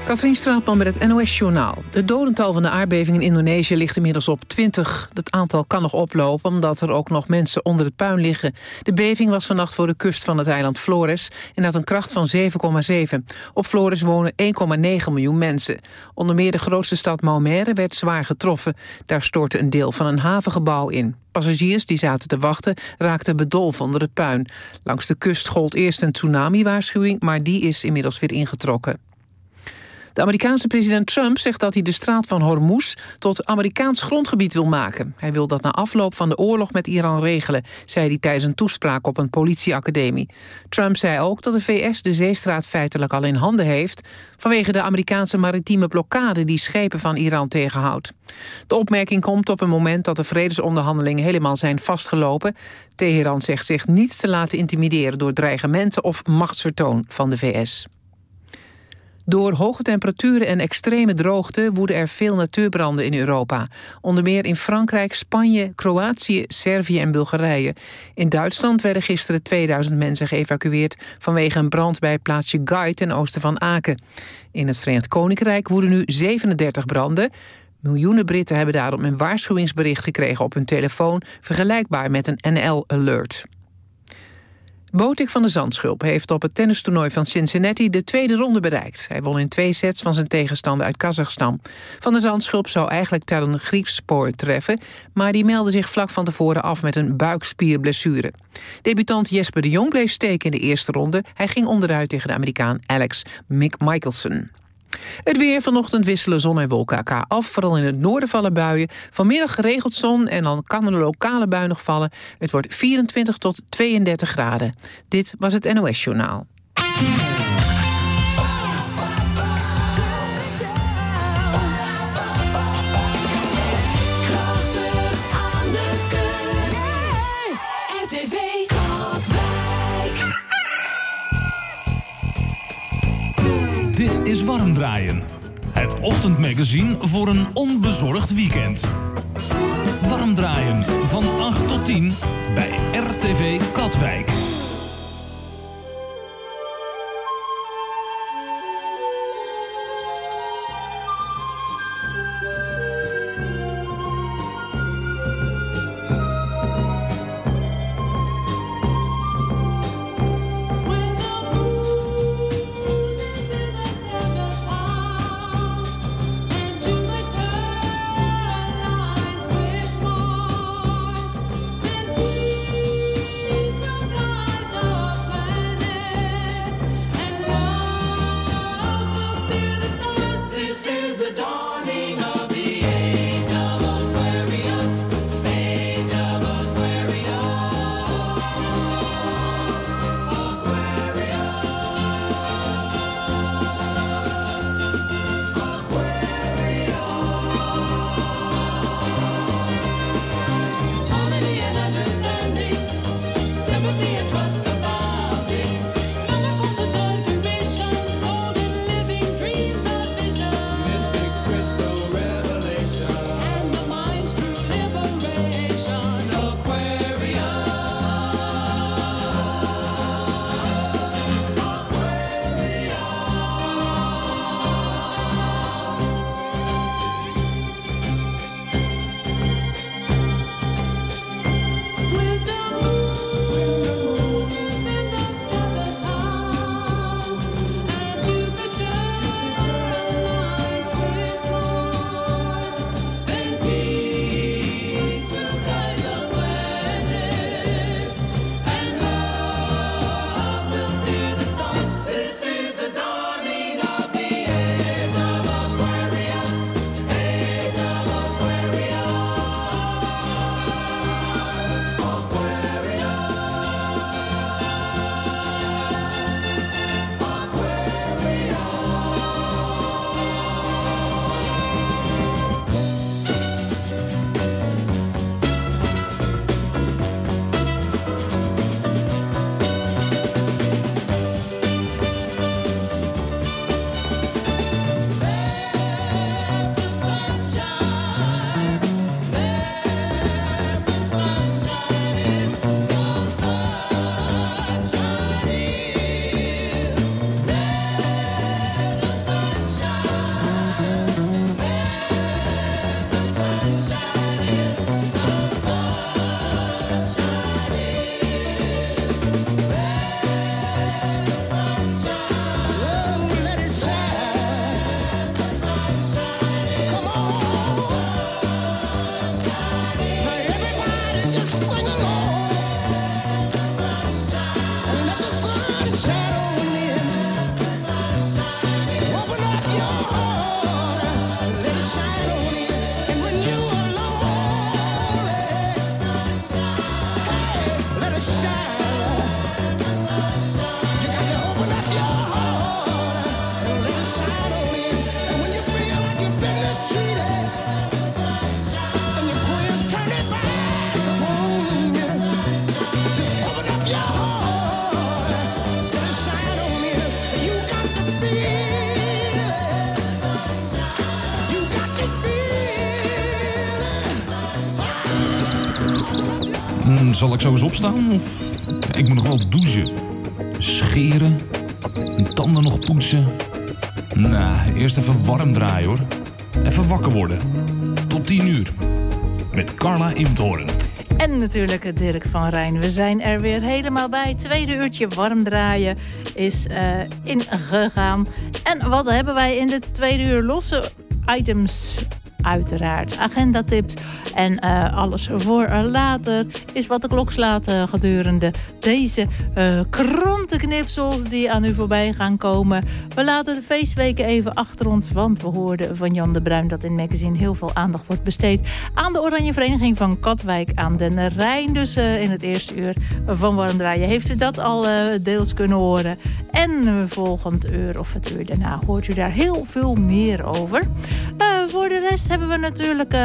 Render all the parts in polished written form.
Katrien Straatman met het NOS-journaal. Het dodental van de aardbeving in Indonesië ligt inmiddels op 20. Het aantal kan nog oplopen omdat er ook nog mensen onder het puin liggen. De beving was vannacht voor de kust van het eiland Flores en had een kracht van 7,7. Op Flores wonen 1,9 miljoen mensen. Onder meer de grootste stad Maumere werd zwaar getroffen. Daar stortte een deel van een havengebouw in. Passagiers die zaten te wachten raakten bedolven onder het puin. Langs de kust gold eerst een tsunami-waarschuwing, maar die is inmiddels weer ingetrokken. De Amerikaanse president Trump zegt dat hij de straat van Hormuz tot Amerikaans grondgebied wil maken. Hij wil dat na afloop van de oorlog met Iran regelen, zei hij tijdens een toespraak op een politieacademie. Trump zei ook dat de VS de zeestraat feitelijk al in handen heeft vanwege de Amerikaanse maritieme blokkade die schepen van Iran tegenhoudt. De opmerking komt op een moment dat de vredesonderhandelingen helemaal zijn vastgelopen. Teheran zegt zich niet te laten intimideren door dreigementen of machtsvertoon van de VS. Door hoge temperaturen en extreme droogte woeden er veel natuurbranden in Europa. Onder meer in Frankrijk, Spanje, Kroatië, Servië en Bulgarije. In Duitsland werden gisteren 2000 mensen geëvacueerd vanwege een brand bij het plaatsje Gay ten oosten van Aken. In het Verenigd Koninkrijk woeden nu 37 branden. Miljoenen Britten hebben daarom een waarschuwingsbericht gekregen op hun telefoon, vergelijkbaar met een NL-alert. Botik van de Zandschulp heeft op het tennistoernooi van Cincinnati de tweede ronde bereikt. Hij won in 2 sets van zijn tegenstander uit Kazachstan. Van de Zandschulp zou eigenlijk Tellen Griekspoor treffen, maar die meldde zich vlak van tevoren af met een buikspierblessure. Debutant Jesper de Jong bleef steken in de eerste ronde. Hij ging onderuit tegen de Amerikaan Alex Michelsen. Het weer: vanochtend wisselen zon en wolken elkaar af. Vooral in het noorden vallen buien. Vanmiddag geregeld zon en dan kan er een lokale bui nog vallen. Het wordt 24 tot 32 graden. Dit was het NOS-journaal. Dit is Warm Draaien, het ochtendmagazine voor een onbezorgd weekend. Warm Draaien van 8 tot 10 bij RTV Katwijk. Zal ik zo eens opstaan? Of ik moet nog wel douchen. Scheren. Mijn tanden nog poetsen. Nou, eerst even warm draaien hoor. Even wakker worden. Tot 10 uur. Met Carla Imthoorn. En natuurlijk Dirk van Rijn. We zijn er weer helemaal bij. Tweede uurtje warm draaien is ingegaan. En wat hebben wij in dit tweede uur? Losse items, uiteraard. Agendatips en alles voor later is wat de klok slaat gedurende deze krantenknipsels die aan u voorbij gaan komen. We laten de feestweken even achter ons, want we hoorden van Jan de Bruin dat in Magazine heel veel aandacht wordt besteed aan de Oranje Vereniging van Katwijk aan den Rijn. Dus in het eerste uur van Warm Draaien heeft u dat al deels kunnen horen. En volgend uur of het uur daarna hoort u daar heel veel meer over. Voor de rest hebben we natuurlijk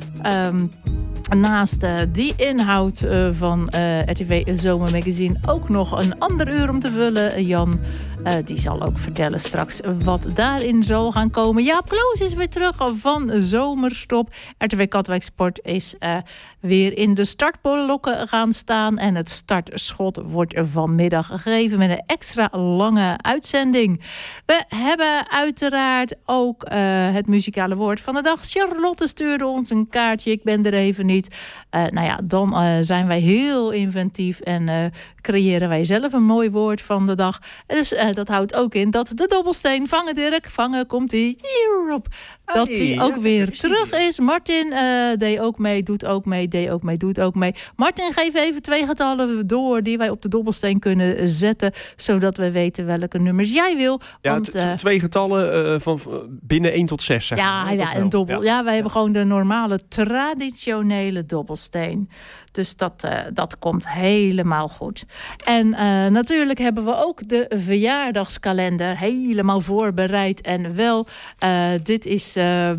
naast die inhoud van RTV Zomermagazine ook nog een ander uur om te vullen. Jan die zal ook vertellen straks wat daarin zal gaan komen. Jaap Kloos is weer terug van zomerstop. RTV Katwijk Sport is weer in de startblokken gaan staan. En het startschot wordt vanmiddag gegeven met een extra lange uitzending. We hebben uiteraard ook het muzikale woord van de dag. Charlotte stuurde ons een kaartje. Ik ben er even niet. Dan zijn wij heel inventief en creëren wij zelf een mooi woord van de dag. Dus dat houdt ook in dat de dobbelsteen vangen, Dirk. Vangen komt hij hierop. Dat hij ook weer terug is. Martin deed ook mee, doet ook mee, deed ook mee, doet ook mee. Martin, geef even 2 getallen door die wij op de dobbelsteen kunnen zetten, zodat we weten welke nummers jij wil. Ja, want 2 getallen van binnen 1 tot 6. Zeg maar. Ja, een dobbel. Ja, wij hebben gewoon de normale, traditionele dobbelsteen. Dus dat komt helemaal goed. En natuurlijk hebben we ook de verjaardagskalender helemaal voorbereid. En wel, dit is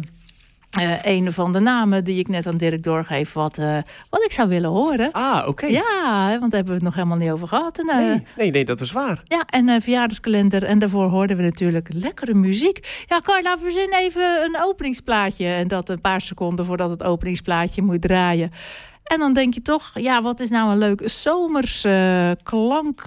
een van de namen die ik net aan Dirk doorgeef, wat ik zou willen horen. Ah, oké. Ja, want daar hebben we het nog helemaal niet over gehad. En, nee, dat is waar. Ja, en verjaardagskalender. En daarvoor hoorden we natuurlijk lekkere muziek. Ja, Carla, verzin even een openingsplaatje. En dat een paar seconden voordat het openingsplaatje moet draaien. En dan denk je toch, ja, wat is nou een leuke zomers klank.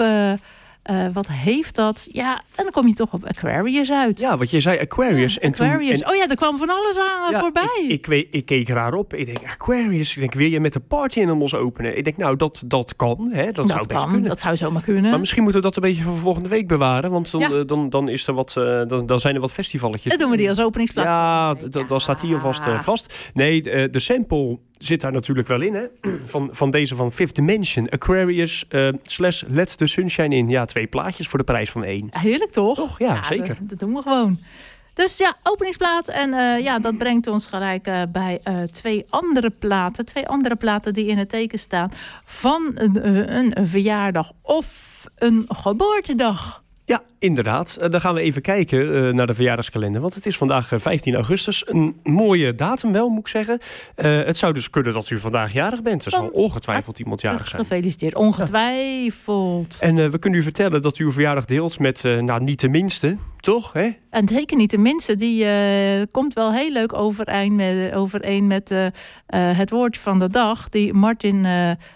Wat heeft dat? Ja, en dan kom je toch op Aquarius uit. Ja, wat je zei, Aquarius. Ja, Aquarius. Toen, er kwam van alles aan voorbij. Ik keek raar op. Ik denk, Aquarius. Ik denk, wil je met de Party Animals openen? Ik denk, nou, dat kan. Hè? Dat zou best kunnen. Dat zou zomaar kunnen. Maar misschien moeten we dat een beetje voor volgende week bewaren. Want dan is er wat, dan zijn er wat festivalletjes. Dan doen we die als openingsplaats. Ja, dan staat hier alvast vast. Nee, de sample zit daar natuurlijk wel in, hè? Van deze van Fifth Dimension. Aquarius / Let the Sunshine In. Ja, 2 plaatjes voor de prijs van 1. Heerlijk, toch? Toch, ja zeker. Dat doen we gewoon. Dus ja, openingsplaat. En dat brengt ons gelijk bij 2 andere platen. 2 andere platen die in het teken staan van een verjaardag of een geboortedag. Ja, inderdaad. Dan gaan we even kijken naar de verjaardagskalender. Want het is vandaag 15 augustus. Een mooie datum wel, moet ik zeggen. Het zou dus kunnen dat u vandaag jarig bent. Er zal ongetwijfeld iemand jarig zijn. Gefeliciteerd, ongetwijfeld. Ja. En we kunnen u vertellen dat u uw verjaardag deelt met niet de minste, toch? Hè? En zeker niet de minste. Die komt wel heel leuk overeen met het woord van de dag. Die Martin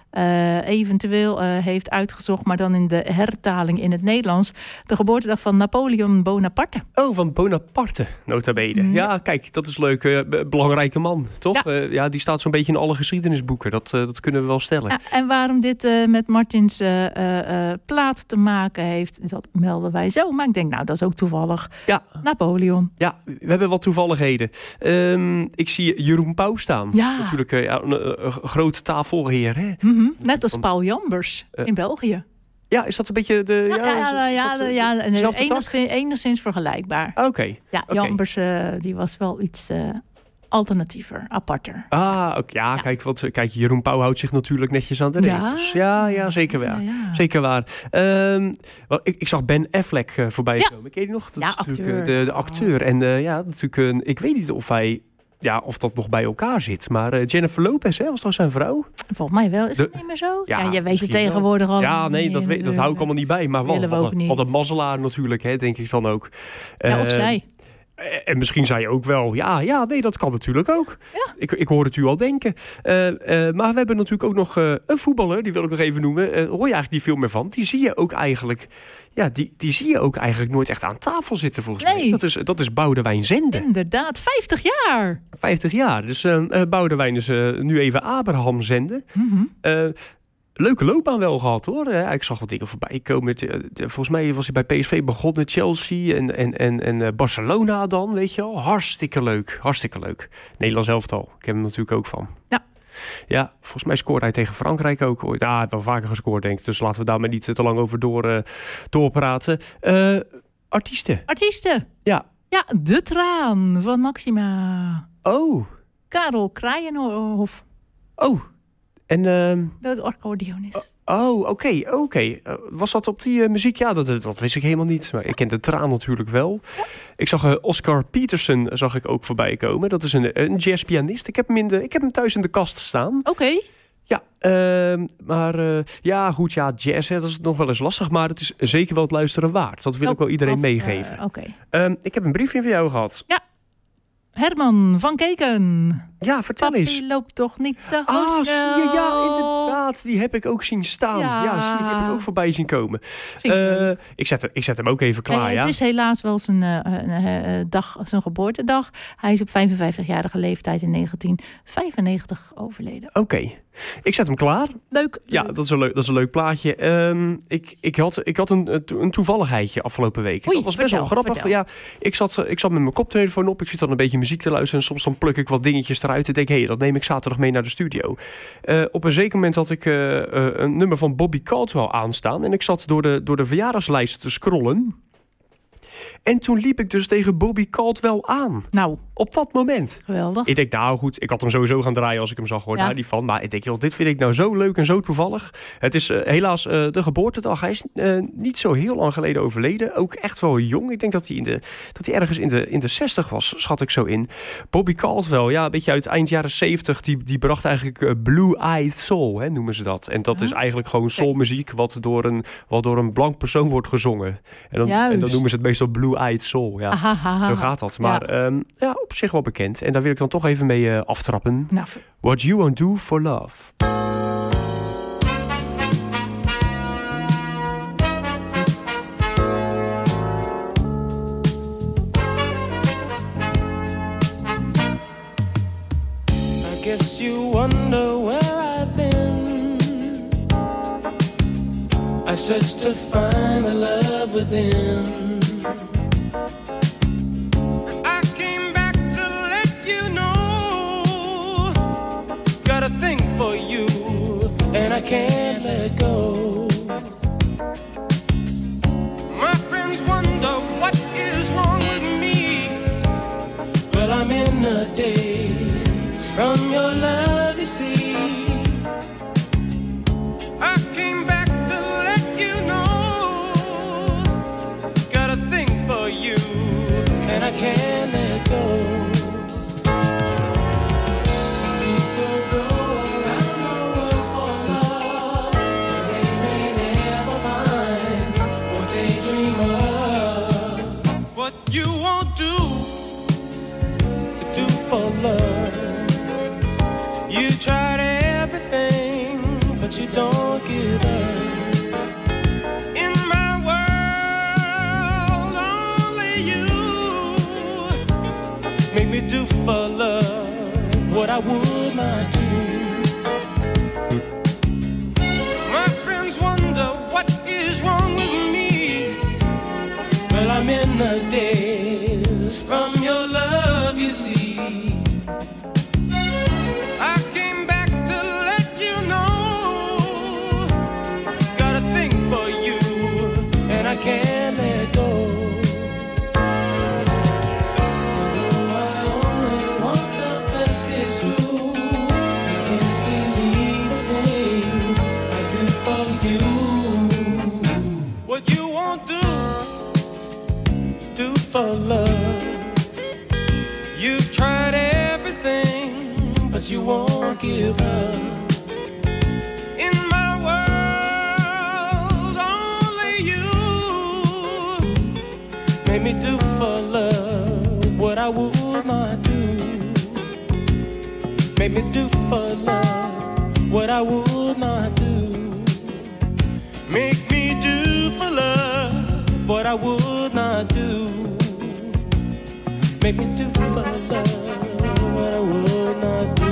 eventueel heeft uitgezocht, maar dan in de hertaling in het Nederlands. De geboortedag van Napoleon Bonaparte. Oh, van Bonaparte, nota bene. Ja, kijk, dat is leuk. Belangrijke man, toch? Ja. Die staat zo'n beetje in alle geschiedenisboeken. Dat kunnen we wel stellen. Ja, en waarom dit met Martins plaat te maken heeft, dat melden wij zo. Maar ik denk, nou, dat is ook toevallig. Ja. Napoleon. Ja, we hebben wat toevalligheden. Ik zie Jeroen Pauw staan. Ja. Natuurlijk een grote tafelheer, hè? Mm-hmm. Net als Paul Jambers in België. Ja, is dat een beetje enigszins vergelijkbaar. Oké. Ja, Jambers die was wel iets aparter. Oké. Ja, kijk, Jeroen Pauw houdt zich natuurlijk netjes aan de regels. Ja, zeker waar. Ja. Zeker waar. Ik zag Ben Affleck voorbij komen. Ken je die nog? Dat is acteur. De acteur. En natuurlijk, ik weet niet of hij... Ja, of dat nog bij elkaar zit. Maar Jennifer Lopez, was toch zijn vrouw? Volgens mij wel. Is het niet meer zo? Ja, je weet het tegenwoordig al. Ja, nee, dat hou ik allemaal niet bij. Maar wat een mazzelaar natuurlijk, hè, denk ik dan ook. Of zij. En misschien zei je ook wel, nee, dat kan natuurlijk ook. Ja. Ik hoor het u al denken. Maar we hebben natuurlijk ook nog een voetballer, die wil ik nog even noemen. Hoor je eigenlijk niet veel meer van. Die zie je ook eigenlijk, die zie je ook eigenlijk nooit echt aan tafel zitten volgens mij. Dat is Boudewijn Zende. Inderdaad, 50 jaar. 50 jaar. Dus Boudewijn is nu even Abraham Zende. Mm-hmm. Leuke loopbaan wel gehad, hoor. Ik zag wat dingen voorbij komen. Volgens mij was hij bij PSV begonnen, Chelsea en Barcelona dan, weet je wel. Hartstikke leuk. Hartstikke leuk. Nederlands elftal. Ik heb hem natuurlijk ook van. Ja. Ja, volgens mij scoorde hij tegen Frankrijk ook ooit. Hij heeft wel vaker gescoord, denk ik. Dus laten we daar maar niet te lang over doorpraten. Artiesten. Ja. Ja, De Traan van Maxima. Oh. Karel Kraaienhof. Oh. En, de accordeonist. Oké. Was dat op die muziek? Ja, dat wist ik helemaal niet. Maar ik ken De Traan natuurlijk wel. Ja. Ik zag Oscar Peterson ook voorbij komen. Dat is een jazzpianist. Ik heb hem thuis in de kast staan. Oké. Ja, maar jazz, dat is nog wel eens lastig. Maar het is zeker wel het luisteren waard. Dat wil ik wel iedereen meegeven. Ik heb een briefje van jou gehad. Ja. Herman van Keken. Ja, vertel eens. Papi loopt toch niet zo snel. Zie je, ja, inderdaad. Die heb ik ook zien staan. Ja, zie je, die heb ik ook voorbij zien komen. Ik zet hem ook even klaar, Het is helaas wel zijn geboortedag. Hij is op 55-jarige leeftijd in 1995 overleden. Oké. Ik zet hem klaar. Leuk. Ja, dat is een leuk plaatje. Ik had een toevalligheidje afgelopen week. Dat was best wel grappig. Vertel. Ja, ik zat met mijn koptelefoon op. Ik zit dan een beetje muziek te luisteren. En soms dan pluk ik wat dingetjes eruit. En denk, dat neem ik zaterdag mee naar de studio. Op een zeker moment had ik een nummer van Bobby Caldwell aanstaan. En ik zat door de verjaardagslijst te scrollen. En toen liep ik dus tegen Bobby Caldwell aan. Nou. Op dat moment. Geweldig. Ik denk, nou goed, ik had hem sowieso gaan draaien als ik hem zag, hoor. Daar niet van. Maar ik denk, joh, dit vind ik nou zo leuk en zo toevallig. Het is helaas de geboortedag. Hij is niet zo heel lang geleden overleden. Ook echt wel jong. Ik denk dat hij ergens in de 60 was, schat ik zo in. Bobby Caldwell, een beetje uit eind jaren 70. Die bracht eigenlijk blue-eyed soul, noemen ze dat. En dat is eigenlijk gewoon soulmuziek wat door een blank persoon wordt gezongen. En dan noemen ze het meestal blue-eyed soul. Ja, zo gaat dat. Maar op zich wel bekend. En daar wil ik dan toch even mee aftrappen. Nou. What You Won't Do For Love. I guess you wonder where I've been. I searched to find the love within. For you, and I can't let go. My friends wonder what is wrong with me. Well, I'm in a daze from your love, you see. I came back to let you know. Got a thing for you, and I can't let go. For love, you tried everything, but you don't give up. In my world, only you make me do for love what I would not do. My friends wonder what is wrong with me. Well, I'm in the daze from your love, you see. I came back to let you know. Got a thing for you, and I can't let go. I only want the best, it's true. I can't believe the things I do for you. What you won't do for love. You've tried everything, but you won't give up. In my world, only you made me do for love what I would not do. Make me do for love what I would not do. Make me do for love what I would not do. Make me do for love what I would not do.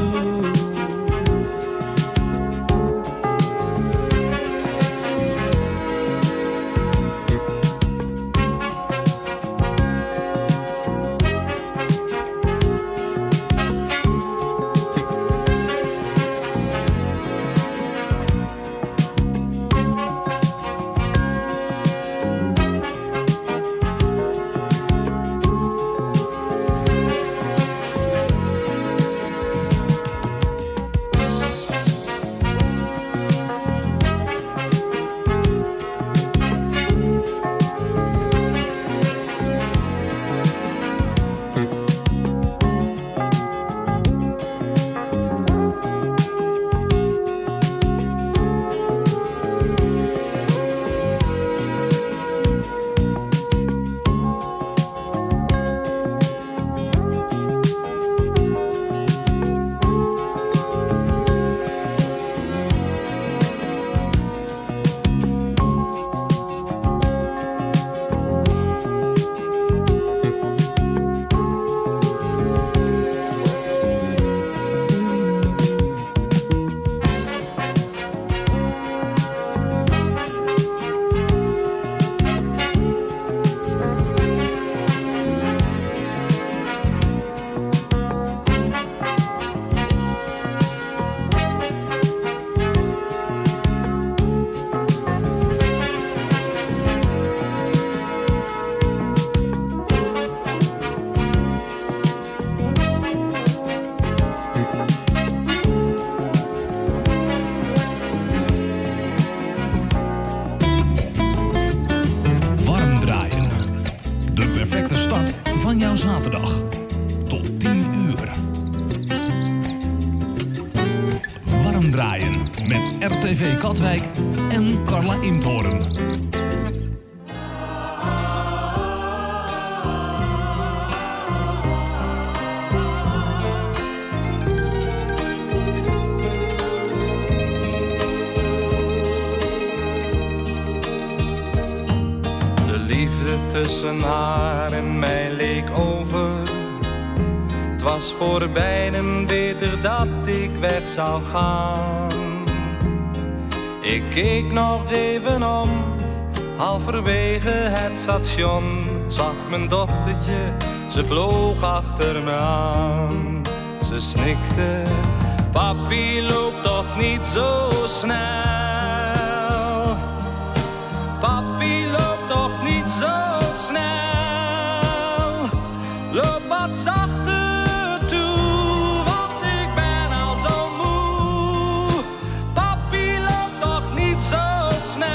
van jouw zaterdag. Tot 10 uur. Warm draaien met RTV Katwijk en Carla Imthoorn. Tussen haar en mij leek over. Het was voor beiden beter dat ik weg zou gaan. Ik keek nog even om, halverwege het station. Zag mijn dochtertje, ze vloog achter me aan. Ze snikte, papi loopt toch niet zo snel. Papi loopt toch niet zo snel. Loop wat zachter toe, want ik ben al zo moe. Papi loopt toch niet zo snel.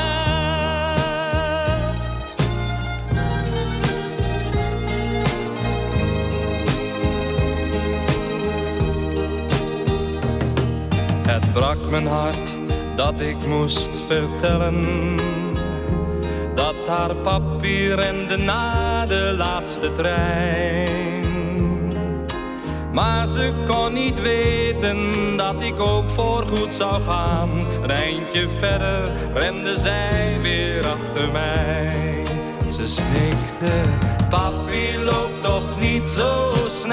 Het brak mijn hart dat ik moest vertellen dat haar papi rende na de laatste trein. Maar ze kon niet weten dat ik ook voorgoed zou gaan. Een eindje verder rende zij weer achter mij. Ze snikte, papi loopt toch niet zo snel.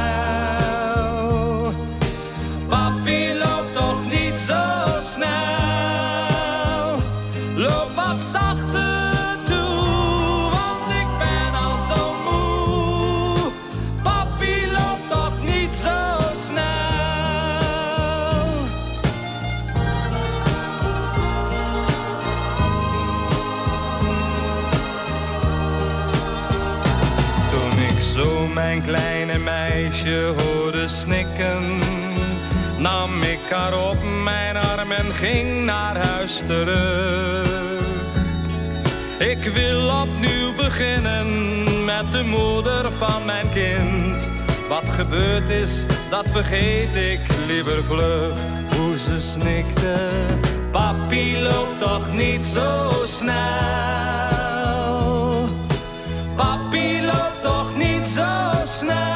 Papi loopt toch niet zo snel. Loop wat zachter. Mijn kleine meisje hoorde snikken, nam ik haar op mijn arm en ging naar huis terug. Ik wil opnieuw beginnen met de moeder van mijn kind. Wat gebeurd is, dat vergeet ik liever vlug. Hoe ze snikte, papi loopt toch niet zo snel. Papi loopt toch niet zo snel.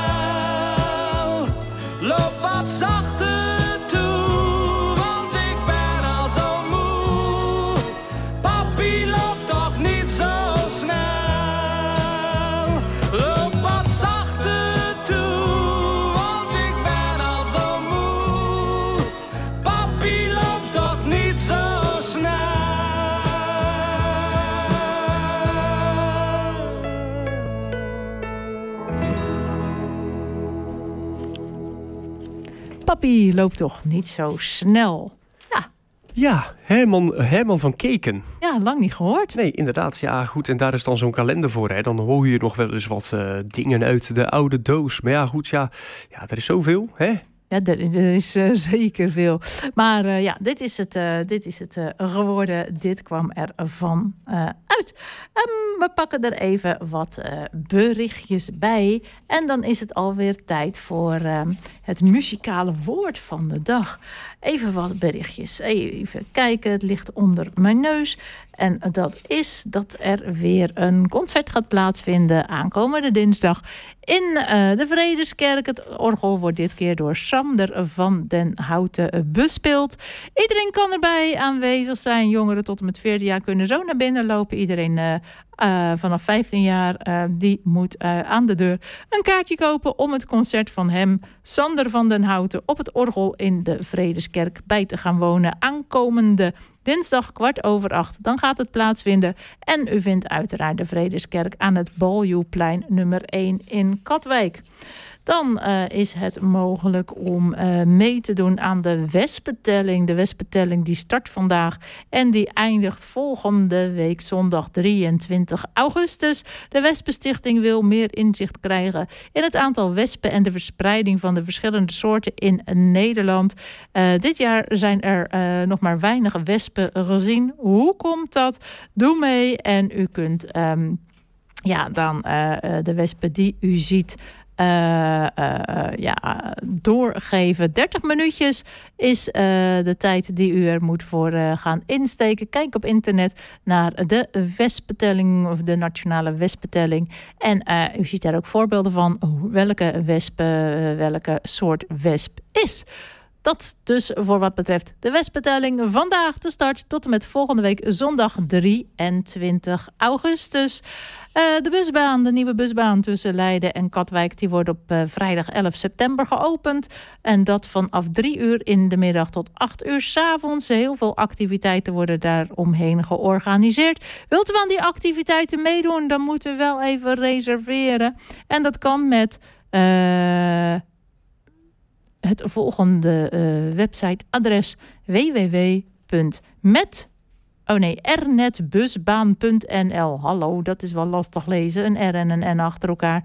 papi loopt toch niet zo snel. Ja, Herman van Keken. Ja, lang niet gehoord. Nee, inderdaad. Ja, goed. En daar is dan zo'n kalender voor. Hè. Dan hoor je nog wel eens wat dingen uit de oude doos. Maar ja, goed. Ja, er is zoveel, hè? Ja, er is zeker veel. Maar dit is het geworden. Dit kwam er van uit. We pakken er even wat berichtjes bij. En dan is het alweer tijd voor het muzikale woord van de dag. Even wat berichtjes. Even kijken, het ligt onder mijn neus. En dat is dat er weer een concert gaat plaatsvinden aankomende dinsdag in de Vredeskerk. Het orgel wordt dit keer door Sander van den Houten bespeeld. Iedereen kan erbij aanwezig zijn. Jongeren tot en met 14 jaar kunnen zo naar binnen lopen. Iedereen vanaf 15 jaar die moet aan de deur een kaartje kopen om het concert van hem, Sander van den Houten, op het orgel in de Vredeskerk bij te gaan wonen. Aankomende dinsdag 7:15. Dan gaat het plaatsvinden. En u vindt uiteraard de Vredeskerk aan het Baljuwplein nummer 1 in Katwijk. Dan is het mogelijk om mee te doen aan de Wespentelling. De Wespentelling die start vandaag en die eindigt volgende week zondag 23 augustus. De Wespenstichting wil meer inzicht krijgen in het aantal wespen en de verspreiding van de verschillende soorten in Nederland. Dit jaar zijn er nog maar weinig wespen gezien. Hoe komt dat? Doe mee en u kunt de wespen die u ziet doorgeven. 30 minuutjes is de tijd die u er moet voor gaan insteken. Kijk op internet naar de Wespentelling of de Nationale Wespentelling. En u ziet daar ook voorbeelden van welke welke soort wesp is. Dat dus voor wat betreft de Wespentelling. Vandaag de start tot en met volgende week zondag 23 augustus. De nieuwe busbaan tussen Leiden en Katwijk, die wordt op vrijdag 11 september geopend. En dat vanaf 3 uur in de middag tot 8 uur 's avonds. Heel veel activiteiten worden daar omheen georganiseerd. Wilt u aan die activiteiten meedoen, dan moet u wel even reserveren. En dat kan met het volgende websiteadres rnetbusbaan.nl. Hallo, dat is wel lastig lezen. Een R en een N achter elkaar.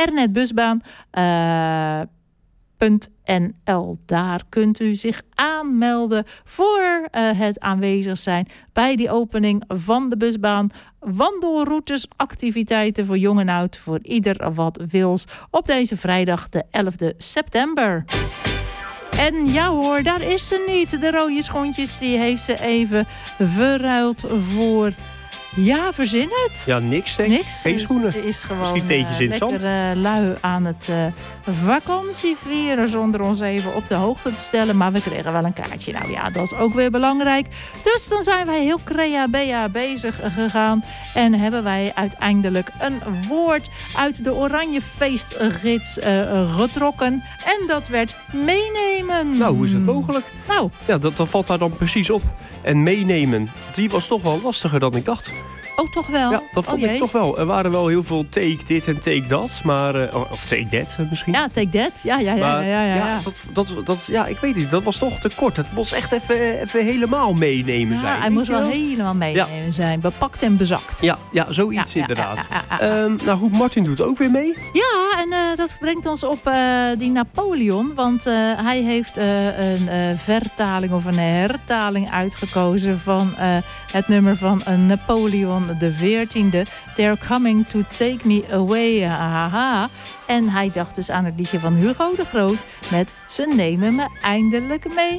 rnetbusbaan.nl. Daar kunt u zich aanmelden voor het aanwezig zijn bij die opening van de busbaan. Wandelroutes, activiteiten voor jong en oud, voor ieder wat wils. Op deze vrijdag de 11e september. En ja hoor, daar is ze niet. De rode schoentjes, die heeft ze even verruild voor... Ja, verzin het. Ja, niks denk ik. Niks. Geen schoenen. Ze is gewoon misschien teentjes in het zand. lekker lui aan het vakantievieren zonder ons even op de hoogte te stellen. Maar we kregen wel een kaartje. Nou ja, dat is ook weer belangrijk. Dus dan zijn wij heel crea-bea bezig gegaan. En hebben wij uiteindelijk een woord uit de Oranje Feestgids getrokken. En dat werd meenemen. Nou, hoe is het mogelijk? Nou. Ja, dat valt daar dan precies op. En meenemen, die was toch wel lastiger dan ik dacht. Oh, toch wel? Ja, dat vond ik toch wel. Er waren wel heel veel take dit en take dat. Maar, of take that misschien. Ja, take that. Ja. Ja, ik weet niet. Dat was toch te kort. Het moest echt even helemaal meenemen zijn. Hij moest wel helemaal meenemen zijn. Bepakt en bezakt. Ja, zoiets inderdaad. Nou goed, Martin doet ook weer mee. Ja, en dat brengt ons op die Napoleon. Want hij heeft een vertaling of een hertaling uitgekozen van het nummer van Napoleon de 14e. They're coming to take me away. Haha. En hij dacht dus aan het liedje van Hugo de Groot met Ze nemen me eindelijk mee.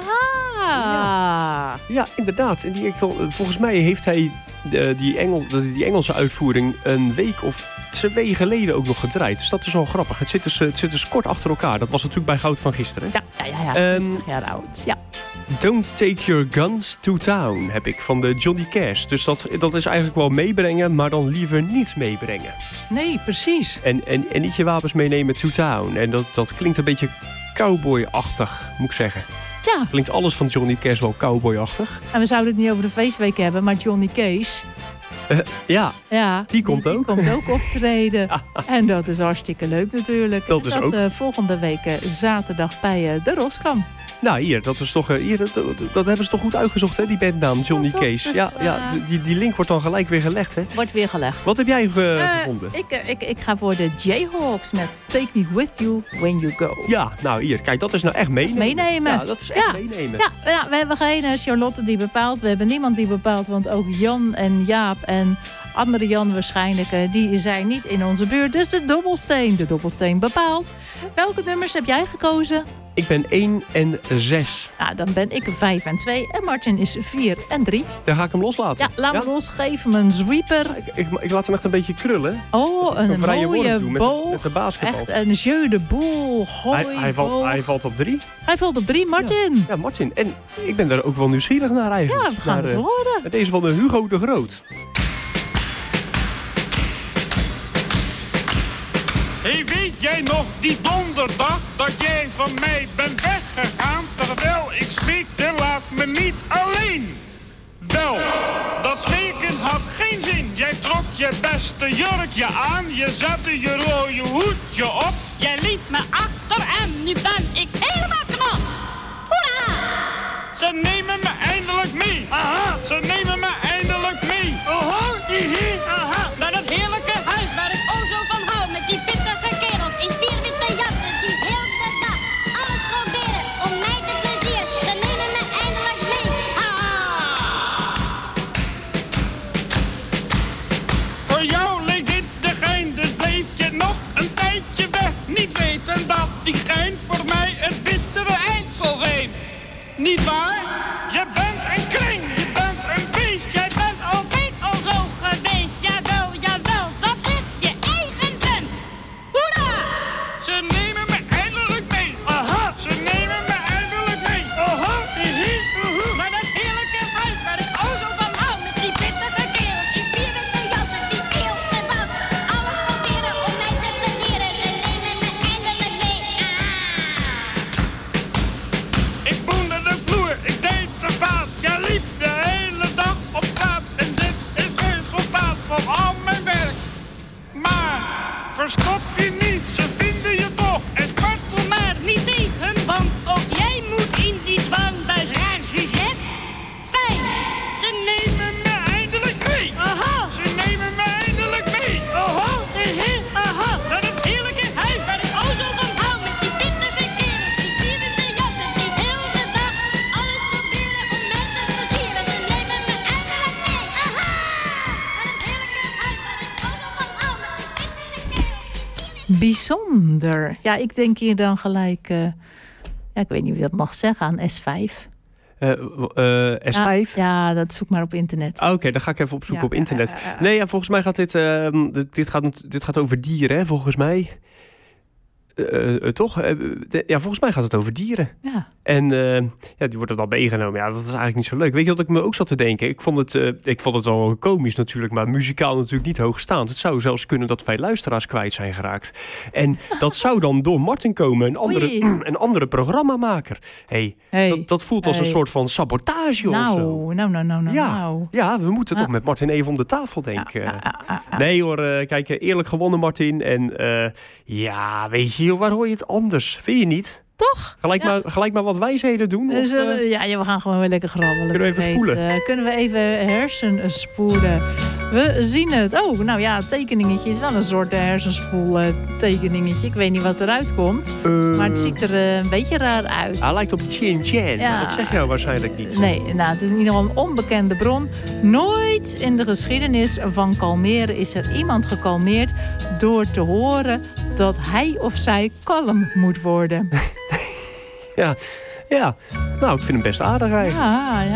Aha. Ja, inderdaad. En volgens mij heeft hij die Engelse uitvoering een week of 2 geleden ook nog gedraaid. Dus dat is wel grappig. Het zit dus kort achter elkaar. Dat was natuurlijk bij Goud van gisteren. Ja, 60 jaar oud. Ja. Don't take your guns to town heb ik van de Johnny Cash. Dus dat is eigenlijk wel meebrengen, maar dan liever niet meebrengen. Nee, precies. En niet je wapens meenemen to town. En dat klinkt een beetje cowboy-achtig, moet ik zeggen. Ja. Klinkt alles van Johnny Cash wel cowboy-achtig. En we zouden het niet over de feestweek hebben, maar Johnny Cash... Ja, Ja, die komt ook. Die komt ook optreden. En dat is hartstikke leuk natuurlijk. Dat is ook. Volgende week zaterdag bij de Roskam. Nou, hier, dat is toch, dat hebben ze toch goed uitgezocht, hè, die bandnaam Johnny toch? Case. Dus, Die link wordt dan gelijk weer gelegd, hè? Wordt weer gelegd. Wat heb jij gevonden? Ik ga voor de Jayhawks met Take Me With You When You Go. Ja, nou hier, kijk, dat is nou echt meenemen. Meenemen. Ja, dat is echt meenemen. Ja, we hebben geen Charlotte die bepaalt. We hebben niemand die bepaalt, want ook Jan en Jaap en andere Jan waarschijnlijk, die zijn niet in onze buurt. Dus de dobbelsteen bepaalt. Welke nummers heb jij gekozen? Ik ben 1 en 6. Nou, dan ben ik 5 en 2 en Martin is 4 en 3. Dan ga ik hem loslaten. Ja, laat me los. Geef hem een sweeper. Ik laat hem echt een beetje krullen. Oh, een vrije worp mooie doen boog. met de basketbal. Echt een jeu de boel. Hij valt op 3. Hij valt op 3, Martin. Ja, Martin. En ik ben daar ook wel nieuwsgierig naar eigenlijk. Ja, we gaan het horen. Met deze van de Hugo de Groot. Hey, weet jij nog die donderdag dat jij van mij bent weggegaan? Terwijl ik smeekte, laat me niet alleen. Wel, dat smeken had geen zin. Jij trok je beste jurkje aan. Je zette je rode hoedje op. Jij liet me achter en nu ben ik helemaal knot. Hoera! Ze nemen me eindelijk mee. Aha, ze nemen me eindelijk mee. Aha, hihi, aha. Naar dat heerlijke huis waar ik o zo van hou. Met die pittige kerels in spierwitte jassen. Die heel de dag alles proberen om mij te plezieren. Ze nemen me eindelijk mee. Ah. Voor jou leek dit de gein, dus bleef je nog een tijdje weg. Niet weten dat die gein voor mij het bittere eind zal zijn. Niet waar? Je bent een kring, je bent een beest. Jij bent altijd al zo geweest. Jawel, jawel, dat zegt je eigen vent. Hoera! Ze nemen me eindelijk mee. Aha, ze nemen me eindelijk mee. Aha, hihi, uhu. Naar dat heerlijke huis waar ik o zo van hou. Met die pittige kerels in spierwitte jassen. Die heel de dag alles proberen om mij te plezieren. Ze nemen me eindelijk mee. Ah. Ik boende de vloer, ik deed de vaat. Jij liep de hele dag op straat. En dit is resultaat van al mijn werk. Maar verstop je niet, ze vinden je toch. En spartel maar niet tegen, want ook jij moet in die dwangbuis raar sujet. Fijn, Ze nemen me eindelijk mee. aha, Ze nemen me eindelijk mee. Aha, hihi, aha. naar dat heerlijke huis waar ik o zo van hou. Met die pittige kerels in spierwitte jassen. Die heel de dag alles proberen om mij te plezieren. Ze nemen me eindelijk mee, aha. Naar dat heerlijke huis waar ik o zo van hou. Met die pittige kerels in spierwitte. Bijzonder. Ja, ik denk hier dan gelijk, ik weet niet wie dat mag zeggen, aan S5. S5? Ja, dat zoek maar op internet. Oké, dan ga ik even opzoeken Ja, op internet. Nee, ja, volgens mij gaat dit gaat over dieren, hè, volgens mij. Toch? Volgens mij gaat het over dieren. Ja. En die wordt er dan meegenomen. Ja, dat is eigenlijk niet zo leuk. Weet je wat ik me ook zat te denken? Ik vond het wel komisch natuurlijk, maar muzikaal natuurlijk niet hoogstaand. Het zou zelfs kunnen dat wij luisteraars kwijt zijn geraakt. En dat zou dan door Martin komen, een andere programmamaker. Hey. Dat voelt als een soort van sabotage of zo. Nou. Ja, we moeten toch met Martin even om de tafel denken. Nee hoor, kijk, eerlijk gewonnen Martin. En ja, weet je, waar hoor je het anders? Vind je niet? Toch? Gelijk maar wat wijsheden doen? Dus, of, we gaan gewoon weer lekker grabbelen. Kunnen we even spoelen? Kunnen we even hersenspoelen? We zien het. Oh, nou ja, het tekeningetje is wel een soort hersenspoel tekeningetje. Ik weet niet wat eruit komt. Maar het ziet er een beetje raar uit. Hij lijkt op Chin Chan. Ja. Dat zeg je nou waarschijnlijk niet. Nee, het is in ieder geval een onbekende bron. Nooit in de geschiedenis van kalmeren is er iemand gekalmeerd door te horen dat hij of zij kalm moet worden. Ja. Nou, ik vind hem best aardig eigenlijk.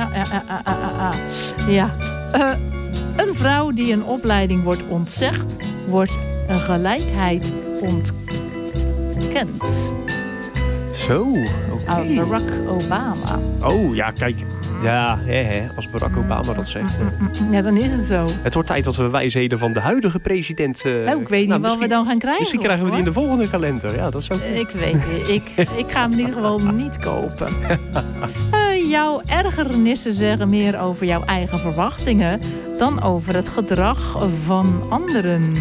Ja. Een vrouw die een opleiding wordt ontzegd, wordt een gelijkheid ontkend. Zo, oké. Barack Obama. Oh, ja, kijk. Ja, als Barack Obama dat zegt. Ja, dan is het zo. Het wordt tijd dat we wijsheden van de huidige president... ik weet niet wat we dan gaan krijgen. Misschien krijgen we die in de volgende kalender. Ja, dat zou ik weet niet. Ik ga hem in ieder geval niet kopen. Jouw ergernissen zeggen meer over jouw eigen verwachtingen dan over het gedrag van anderen.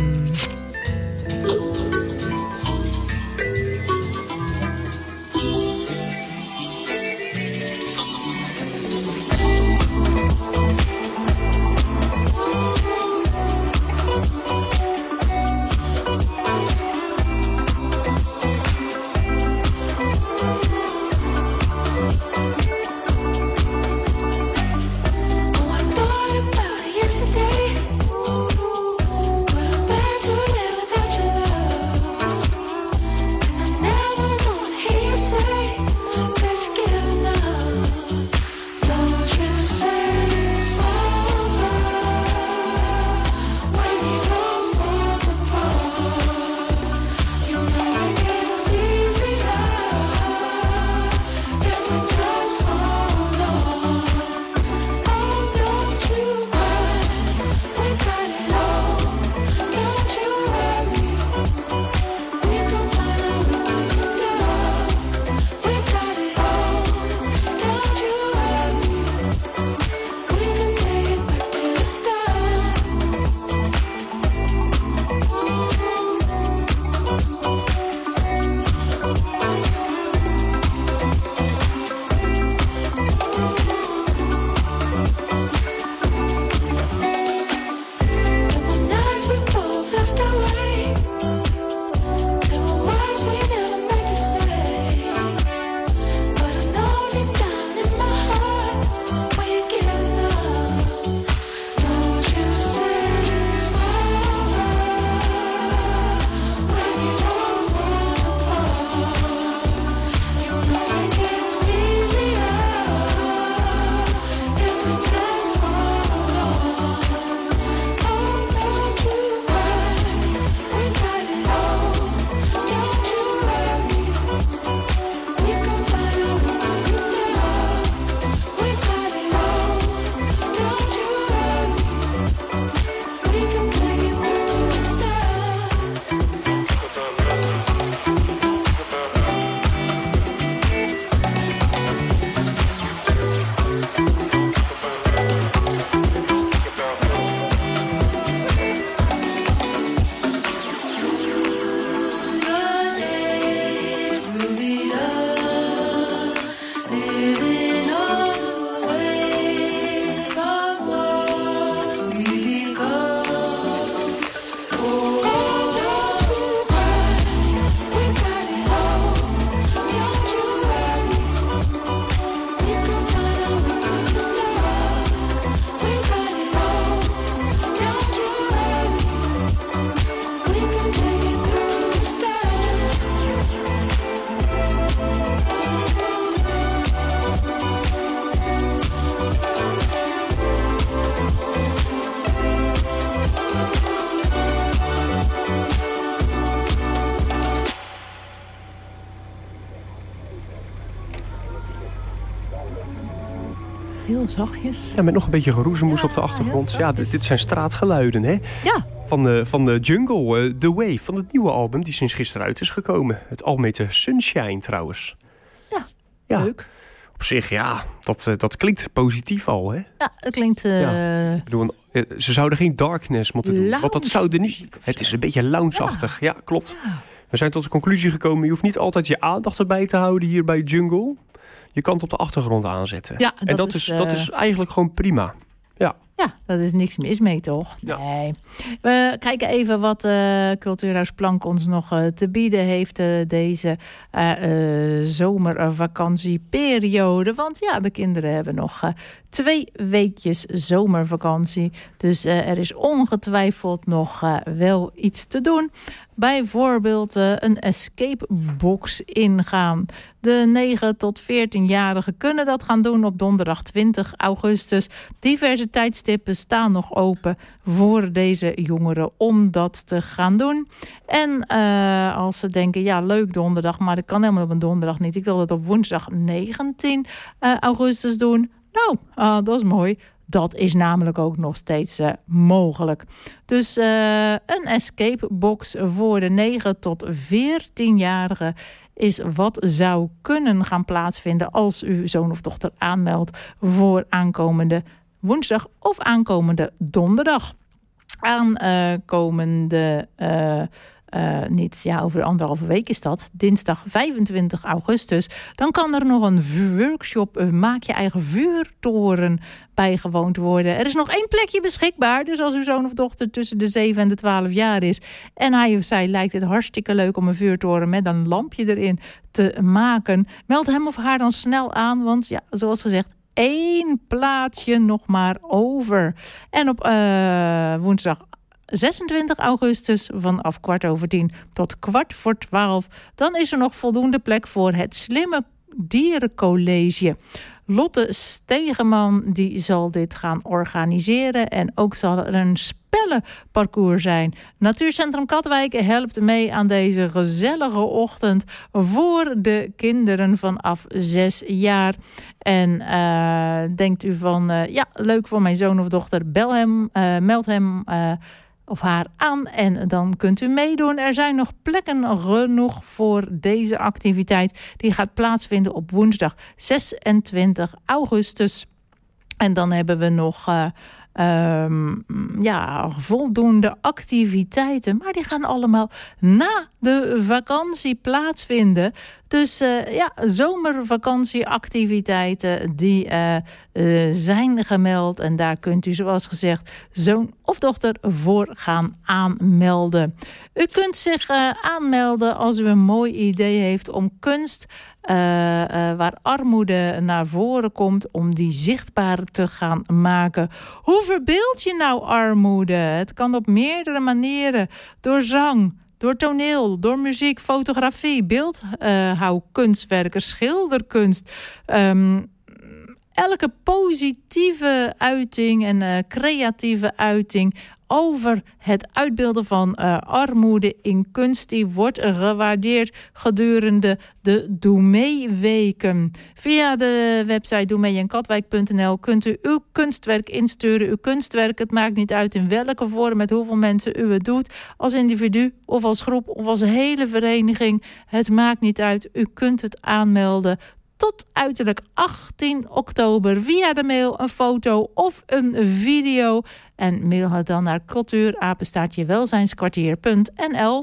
Heel zachtjes. Ja, met nog een beetje geroezemoes op de achtergrond. Ja, dit zijn straatgeluiden, hè? Ja. Van de Jungle, The Way, van het nieuwe album die sinds gisteren uit is gekomen. Het album heet Sunshine trouwens. Ja, leuk. Op zich, ja, dat klinkt positief al, hè? Ja, het klinkt... Ik bedoel, ze zouden geen darkness moeten doen. Want dat zouden niet... Het is een beetje loungeachtig. Ja, klopt. Ja. We zijn tot de conclusie gekomen, je hoeft niet altijd je aandacht erbij te houden hier bij Jungle. Je kan het op de achtergrond aanzetten. Ja, en dat is eigenlijk gewoon prima. Ja, daar is niks mis mee, toch? Ja. Nee. We kijken even wat Cultuurhuis Plank ons nog te bieden heeft deze zomervakantieperiode. Want ja, de kinderen hebben nog 2 weekjes zomervakantie. Dus er is ongetwijfeld nog wel iets te doen. Bijvoorbeeld een escape box ingaan. De 9 tot 14-jarigen kunnen dat gaan doen op donderdag 20 augustus. Diverse tijdstippen staan nog open voor deze jongeren om dat te gaan doen. En als ze denken, ja leuk donderdag, maar dat kan helemaal op een donderdag niet. Ik wil dat op woensdag 19 augustus doen. Nou, dat is mooi. Dat is namelijk ook nog steeds mogelijk. Dus een escape box voor de 9 tot 14-jarigen is wat zou kunnen gaan plaatsvinden als u zoon of dochter aanmeldt voor aankomende woensdag of aankomende donderdag. Aankomende... over 1,5 week is dat. Dinsdag 25 augustus. Dan kan er nog een workshop Maak je eigen vuurtoren bijgewoond worden. Er is nog 1 plekje beschikbaar. Dus als uw zoon of dochter tussen de 7 en de 12 jaar is en hij of zij lijkt het hartstikke leuk om een vuurtoren met een lampje erin te maken, meld hem of haar dan snel aan. Want ja, zoals gezegd, 1 plaatsje nog maar over. En op woensdag 26 augustus vanaf 10:15 tot 11:45... dan is er nog voldoende plek voor het Slimme Dierencollege. Lotte Stegeman die zal dit gaan organiseren en ook zal er een spellenparcours zijn. Natuurcentrum Katwijk helpt mee aan deze gezellige ochtend voor de kinderen vanaf 6 jaar. En denkt u van, leuk voor mijn zoon of dochter, bel hem, meld hem of haar aan en dan kunt u meedoen. Er zijn nog plekken genoeg voor deze activiteit. Die gaat plaatsvinden op woensdag 26 augustus. En dan hebben we nog voldoende activiteiten. Maar die gaan allemaal na de vakantie plaatsvinden. Dus zomervakantieactiviteiten die zijn gemeld. En daar kunt u zoals gezegd zoon of dochter voor gaan aanmelden. U kunt zich aanmelden als u een mooi idee heeft om kunst waar armoede naar voren komt, om die zichtbaar te gaan maken. Hoe verbeeld je nou armoede? Het kan op meerdere manieren. Door zang, door toneel, door muziek, fotografie, beeldhouwkunstwerken, schilderkunst. Elke positieve uiting en creatieve uiting over het uitbeelden van armoede in kunst, die wordt gewaardeerd gedurende de Doe Mee-weken. Via de website doemee-en-katwijk.nl kunt u uw kunstwerk insturen. Uw kunstwerk, het maakt niet uit in welke vorm, met hoeveel mensen u het doet. Als individu of als groep of als hele vereniging. Het maakt niet uit. U kunt het aanmelden tot uiterlijk 18 oktober via de mail een foto of een video. En mail het dan naar cultuur@welzijnskwartier.nl.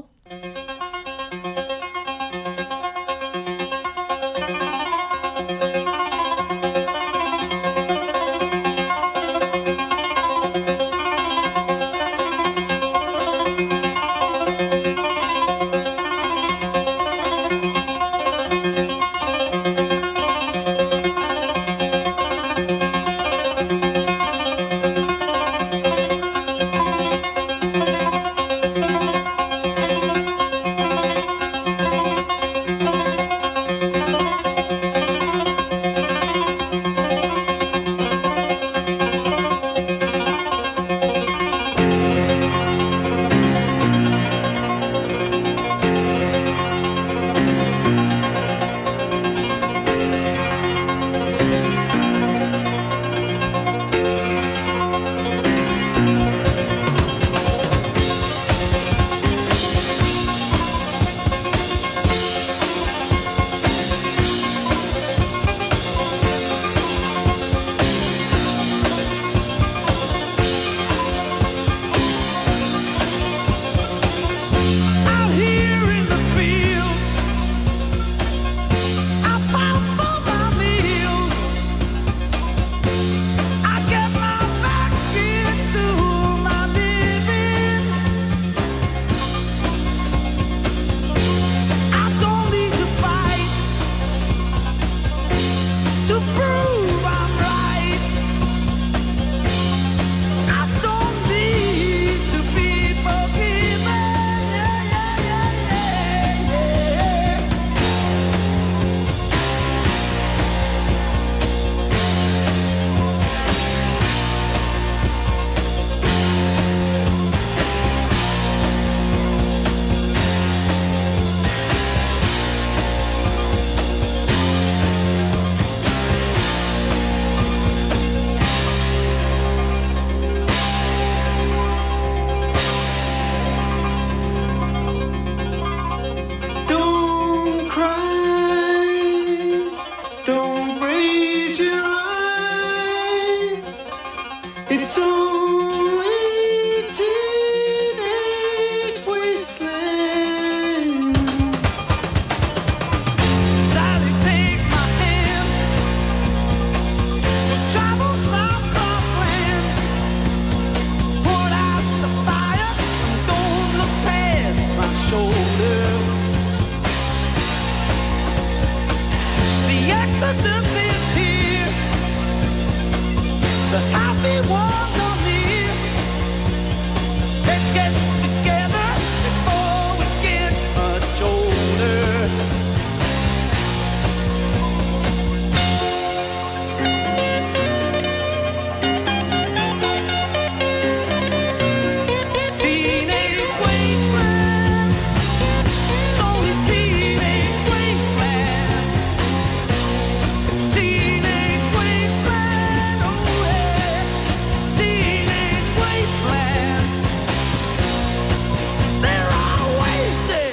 Christmas is here. The happy ones are near. Let's get together before we get much older. Teenage wasteland. It's only teenage wasteland. Teenage wasteland. Oh yeah. Teenage wasteland. They're all wasted.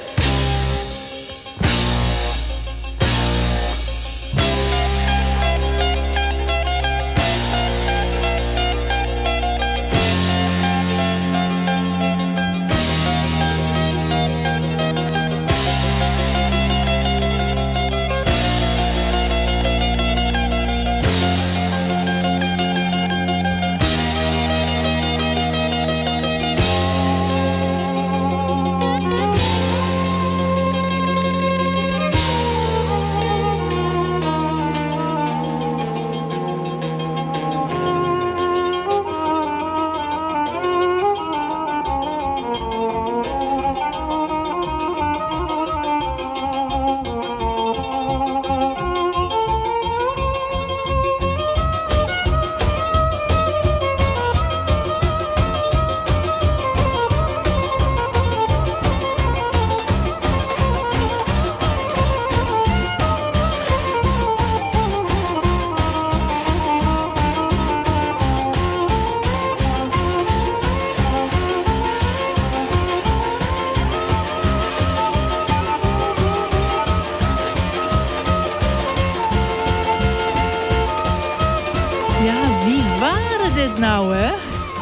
Ja, wie waren dit nou, hè?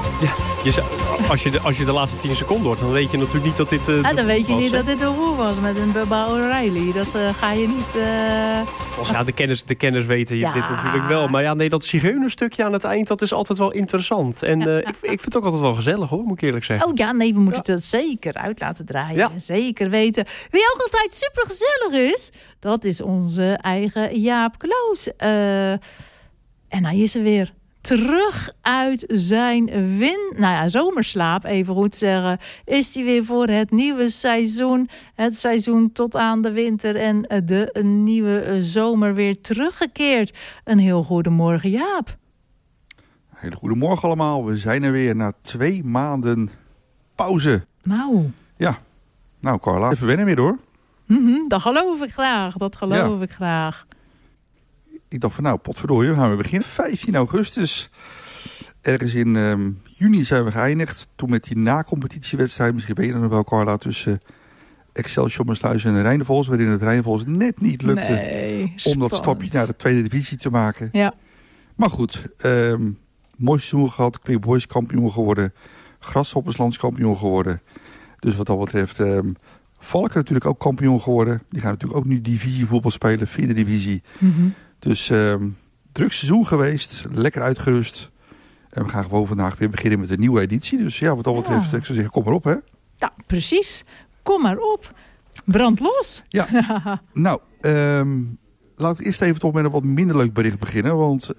Als je de laatste 10 seconden hoort, dan weet je natuurlijk niet dat dit... Dan weet je was, niet hè? dat dit een roer was met een Bubba O'Reilly. Dat ga je niet... Ja, de kenners weten Ja. dit natuurlijk wel. Maar ja, nee, dat zigeunerstukje aan het eind, dat is altijd wel interessant. En ik vind het ook altijd wel gezellig, hoor, moet ik eerlijk zeggen. Oh ja, nee, we moeten het zeker uit laten draaien. Ja. Zeker weten. Wie ook altijd super gezellig is, dat is onze eigen Jaap Kloos. En hij is er weer. Terug uit zijn zomerslaap, even goed zeggen, is hij weer voor het nieuwe seizoen. Het seizoen tot aan de winter en de nieuwe zomer weer teruggekeerd. Een heel goedemorgen, Jaap. Hele goedemorgen allemaal. We zijn er weer na 2 maanden pauze. Nou. Ja. Nou, Carla, even wennen weer hoor. Dat geloof ik graag. Dat geloof ik graag. Ik dacht van nou, potverdorie, we gaan weer beginnen. 15 augustus. Ergens in juni zijn we geëindigd. Toen met die na-competitiewedstrijd, misschien weet je nog wel, Carla, tussen Excelsior Maasluis en Rijnvols, waarin het Rijnvols net niet lukte om dat stapje naar de tweede divisie te maken. Ja. Maar goed, mooi seizoen gehad. Quick Boys kampioen geworden. Grasshoppers landskampioen geworden. Dus wat dat betreft, Valken natuurlijk ook kampioen geworden. Die gaan natuurlijk ook nu divisievoetbal spelen, 4e divisie. Dus druk seizoen geweest, lekker uitgerust. En we gaan gewoon vandaag weer beginnen met een nieuwe editie. Dus ja, wat dat betreft, ik zou zeggen, kom maar op, hè. Ja, precies. Kom maar op. Brand los. Ja. Nou, laat ik eerst even toch met een wat minder leuk bericht beginnen. Want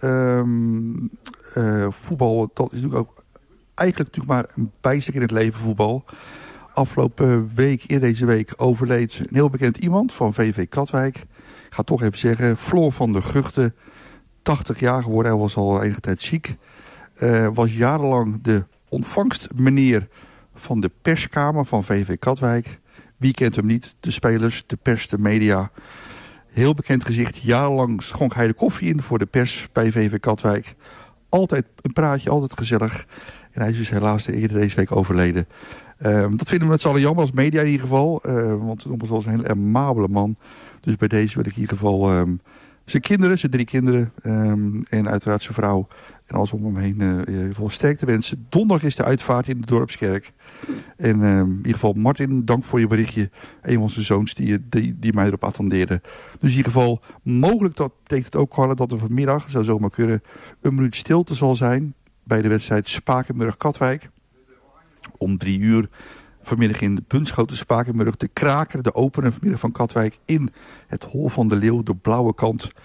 voetbal, dat is natuurlijk ook eigenlijk natuurlijk maar een bijstuk in het leven, voetbal. Afgelopen week, eerder deze week, overleed een heel bekend iemand van VV Katwijk. Ik ga toch even zeggen, Floor van der Guchten, 80 jaar geworden. Hij was al enige tijd ziek. Was jarenlang de ontvangstmeneer van de perskamer van VV Katwijk. Wie kent hem niet? De spelers, de pers, de media. Heel bekend gezicht. Jarenlang schonk hij de koffie in voor de pers bij VV Katwijk. Altijd een praatje, altijd gezellig. En hij is dus helaas eerder deze week overleden. Dat vinden we met z'n allen jammer als media in ieder geval. Want ze noemen ons als een hele amabele man. Dus bij deze wil ik in ieder geval zijn kinderen, zijn 3 kinderen. En uiteraard zijn vrouw. En alles om hem heen in ieder geval sterkte wensen. Donderdag is de uitvaart in de Dorpskerk. En in ieder geval Martin, dank voor je berichtje. Een van zijn zoons die mij erop attendeerde. Dus in ieder geval mogelijk, dat betekent ook, Carla, dat er vanmiddag, zou zomaar kunnen, een minuut stilte zal zijn bij de wedstrijd Spakenburg-Katwijk. Om 3 uur vanmiddag in de Bunschoten Spakenburg. De kraker, de opener vanmiddag van Katwijk in het Hol van de Leeuw, de blauwe kant.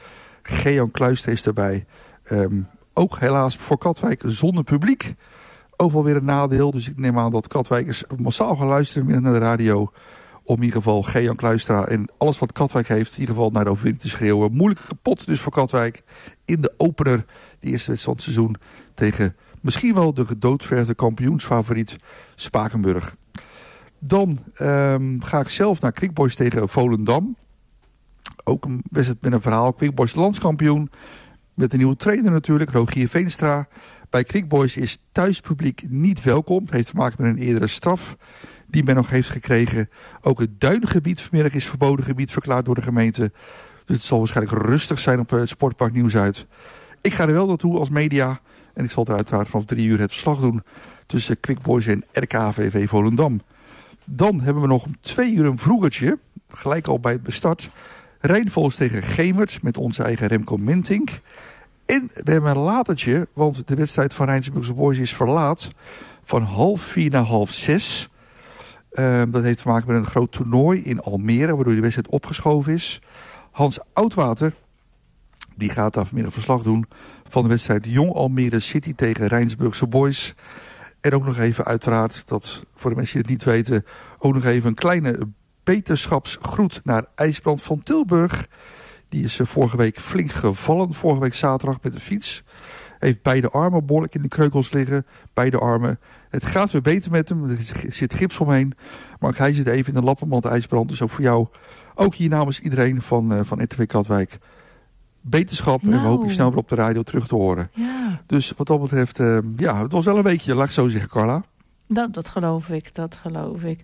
Gejan Kluister is erbij. Ook helaas voor Katwijk zonder publiek. Ook wel weer een nadeel. Dus ik neem aan dat Katwijkers massaal gaan luisteren naar de radio. Om in ieder geval Gejan Kluistra en alles wat Katwijk heeft in ieder geval naar de overwinning te schreeuwen. Moeilijke pot dus voor Katwijk in de opener. De eerste wedstrijd van het seizoen tegen misschien wel de gedoodverfde kampioensfavoriet Spakenburg. Dan ga ik zelf naar Quick Boys tegen Volendam. Ook een wedstrijd met een verhaal. Quick Boys landskampioen. Met een nieuwe trainer natuurlijk, Rogier Veenstra. Bij Quick Boys is thuispubliek niet welkom. Het heeft te maken met een eerdere straf die men nog heeft gekregen. Ook het Duingebied vanmiddag is verboden gebied verklaard door de gemeente. Dus het zal waarschijnlijk rustig zijn op het Sportpark Nieuw-Zuid. Ik ga er wel naartoe als media. En ik zal er uiteraard vanaf 3 uur het verslag doen tussen Quick Boys en RKVV Volendam. Dan hebben we nog om 2 uur een vroegertje. Gelijk al bij het bestart. Rijnvols tegen Gemert met onze eigen Remco Mentink. En we hebben een latertje, want de wedstrijd van Rijnsburgse Boys is verlaat. Van 3:30 naar 5:30. Dat heeft te maken met een groot toernooi in Almere, waardoor de wedstrijd opgeschoven is. Hans Oudwater, die gaat daar vanmiddag verslag doen van de wedstrijd Jong Almere City tegen Rijnsburgse Boys. En ook nog even uiteraard, dat voor de mensen die het niet weten, ook nog even een kleine beterschapsgroet naar IJsbrand van Tilburg. Die is vorige week flink gevallen, vorige week zaterdag met de fiets. Heeft beide armen behoorlijk in de kreukels liggen, beide armen. Het gaat weer beter met hem, er zit gips omheen. Maar hij zit even in de lappenmand IJsbrand, dus ook voor jou, ook hier namens iedereen van RTV Katwijk, beterschap. En we hopen je snel weer op de radio terug te horen. Ja. Dus wat dat betreft, het was wel een weekje, laat ik zo zeggen, Carla. Dat geloof ik.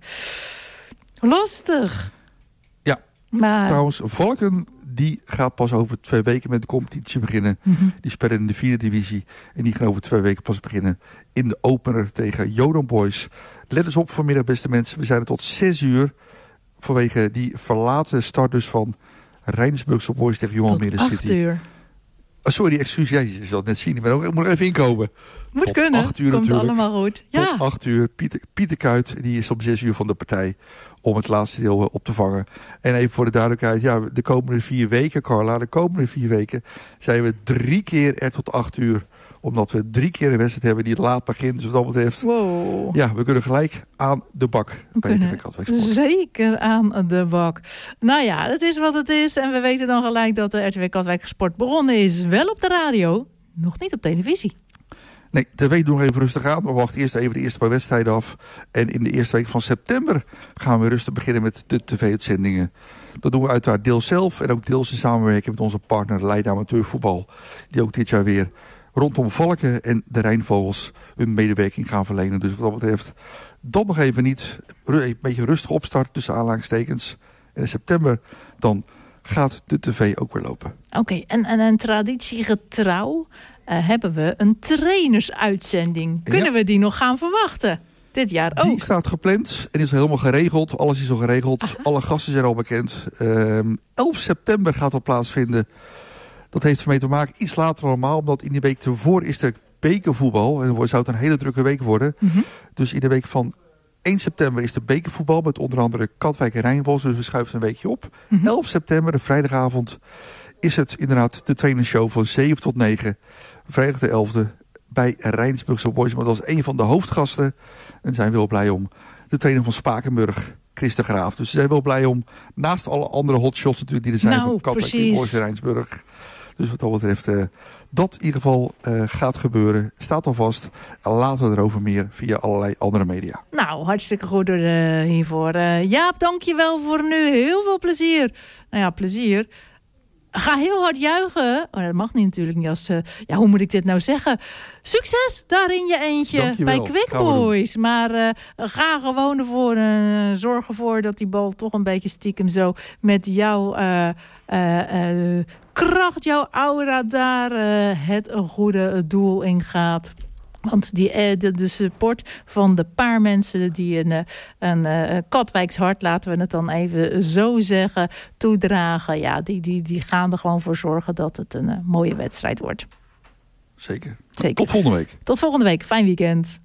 Lastig. Ja, maar trouwens, Valken die gaat pas over 2 weken met de competitie beginnen. Die spelen in de 4e divisie. En die gaan over 2 weken pas beginnen in de opener tegen Jodan Boys. Let eens op vanmiddag, beste mensen. We zijn er tot 6 uur. Vanwege die verlaten start dus van Rijnsburgse Boys tegen Jong Almere City. 8 uur. Oh, sorry, excuus. Ja, je zal het net zien. Ik moet nog even inkomen. Moet tot kunnen. 8 uur Komt natuurlijk. allemaal goed. Ja. Tot 8 uur. Pieter Kuit, die is om 6 uur van de partij om het laatste deel op te vangen. En even voor de duidelijkheid, de komende 4 weken, Carla, de komende 4 weken zijn we 3 keer er tot 8 uur. Omdat we 3 keer een wedstrijd hebben die laat begint. Dus wat dat betreft, we kunnen gelijk aan de bak bij de Katwijk Sport. Zeker aan de bak. Nou ja, het is wat het is. En we weten dan gelijk dat de RTV Katwijk Sport begonnen is. Wel op de radio, nog niet op televisie. Nee, tv doen we even rustig aan. We wachten eerst even de eerste paar wedstrijden af. En in de eerste week van september gaan we rustig beginnen met de tv-uitzendingen. Dat doen we uiteraard deels zelf en ook deels in samenwerking met onze partner Leiden Amateurvoetbal. Die ook dit jaar weer rondom Valken en de Rijnvogels hun medewerking gaan verlenen. Dus wat dat betreft, dat nog even niet. Een beetje rustig opstart tussen aanhalingstekens. En in september dan gaat de tv ook weer lopen. Oké, en traditiegetrouw hebben we een trainersuitzending. Kunnen we die nog gaan verwachten? Dit jaar ook. Die staat gepland en is helemaal geregeld. Alles is al geregeld. Aha. Alle gasten zijn al bekend. 11 september gaat dat plaatsvinden. Dat heeft ermee te maken iets later dan normaal. Omdat in die week ervoor is er bekervoetbal. En dan zou het een hele drukke week worden. Dus in de week van 1 september is de bekervoetbal. Met onder andere Katwijk en Rijnvols. Dus we schuiven een weekje op. 11 september, de vrijdagavond, is het inderdaad de trainershow van 7 tot 9. Vrijdag de 11e bij Rijnsburgse Boys. Maar dat is een van de hoofdgasten. En zijn we wel blij om. De trainer van Spakenburg, Chris de Graaf. Dus we zijn wel blij om, naast alle andere hotshots natuurlijk die er zijn van Katwijk, Boys en Rijnsburg. Dus wat dat betreft, dat in ieder geval gaat gebeuren. Staat al vast. Laten we erover meer via allerlei andere media. Nou, hartstikke goed hiervoor. Jaap, dank je wel voor nu. Heel veel plezier. Nou ja, plezier. Ga heel hard juichen. Oh, dat mag niet natuurlijk niet als... hoe moet ik dit nou zeggen? Succes daar in je eentje bij Quick Boys. Maar ga gewoon ervoor. Zorg ervoor dat die bal toch een beetje stiekem zo met jouw kracht, jouw aura daar het een goede doel ingaat. Want de support van de paar mensen die een Katwijks hart, laten we het dan even zo zeggen, toedragen. Ja, die gaan er gewoon voor zorgen dat het een mooie wedstrijd wordt. Zeker. Tot volgende week. Tot volgende week. Fijn weekend.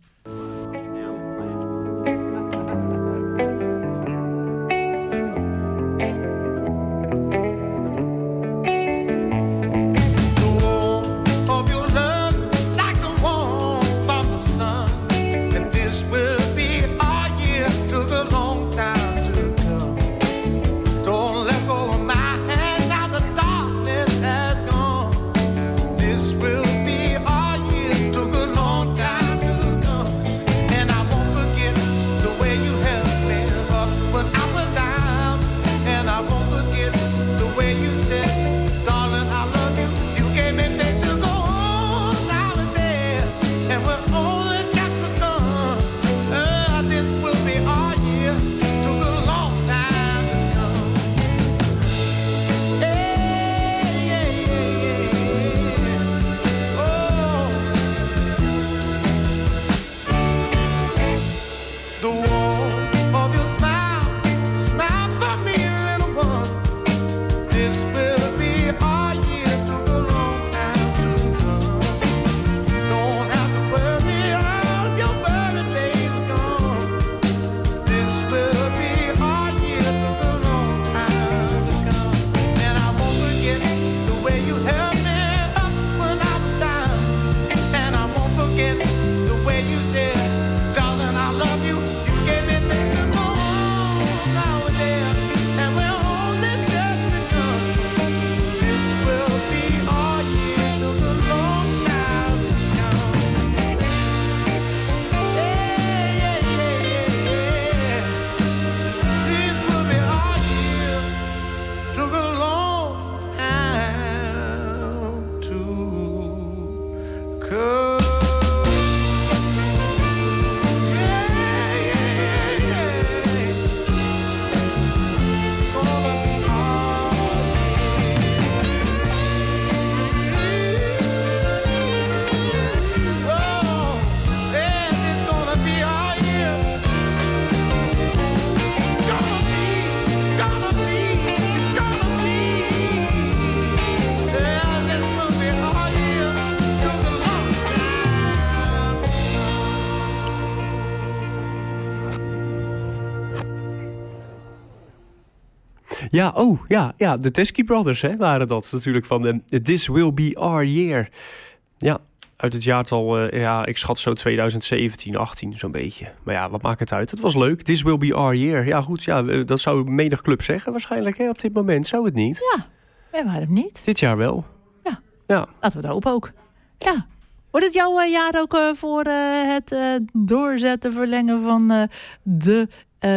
Ja, de Teskey Brothers waren dat natuurlijk van This Will Be Our Year. Ja, uit het jaartal, ik schat zo 2017, 18 zo'n beetje. Maar ja, wat maakt het uit? Het was leuk. This Will Be Our Year. Ja goed, dat zou menig club zeggen waarschijnlijk op dit moment. Zou het niet? Ja, waarom niet? Dit jaar wel. Ja. Laten we het hopen ook. Ja. Wordt het jouw jaar ook voor het doorzetten, verlengen van de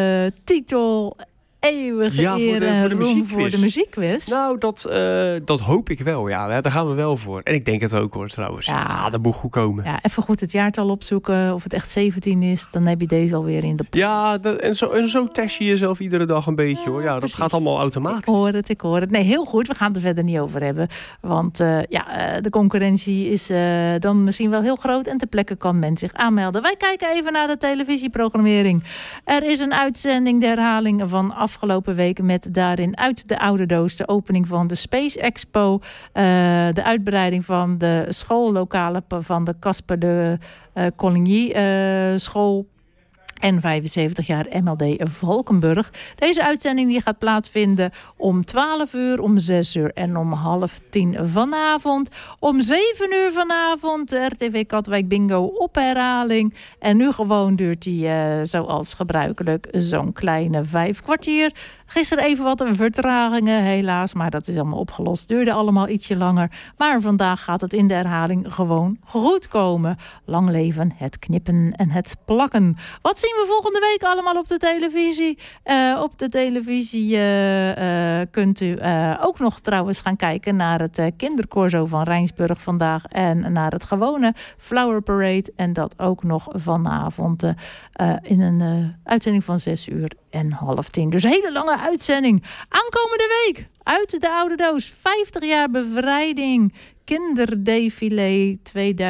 titel eeuwige eer en roem voor de muziekquiz? Nou, dat hoop ik wel. Ja, daar gaan we wel voor. En ik denk het ook hoor trouwens. Ja, dat moet goed komen. Ja, even goed het jaartal opzoeken. Of het echt 17 is, dan heb je deze alweer in de pot. Ja, en zo test je jezelf iedere dag een beetje hoor. Ja, dat gaat allemaal automatisch. Ik hoor het. Nee, heel goed. We gaan het er verder niet over hebben. Want de concurrentie is dan misschien wel heel groot. En ter plekke kan men zich aanmelden. Wij kijken even naar de televisieprogrammering. Er is een uitzending, de herhaling van afgelopen weken met daarin uit de oude doos de opening van de Space Expo, de uitbreiding van de schoollokalen van de Casper de Coligny school en 75 jaar MLD Valkenburg. Deze uitzending die gaat plaatsvinden om 12 uur, om 6 uur en om 9:30 vanavond. Om 7 uur vanavond de RTV Katwijk Bingo op herhaling. En nu gewoon duurt die zoals gebruikelijk zo'n kleine 5 kwartier. Gisteren even wat vertragingen helaas, maar dat is allemaal opgelost. Duurde allemaal ietsje langer. Maar vandaag gaat het in de herhaling gewoon goed komen. Lang leven het knippen en het plakken. Wat zien we volgende week allemaal op de televisie? Op de televisie kunt u ook nog trouwens gaan kijken naar het kindercorso van Rijnsburg vandaag. En naar het gewone Flower Parade. En dat ook nog vanavond in een uitzending van 6 uur en 9:30. Dus een hele lange uitzending. Aankomende week uit de oude doos. 50 jaar bevrijding. Kinderdefilé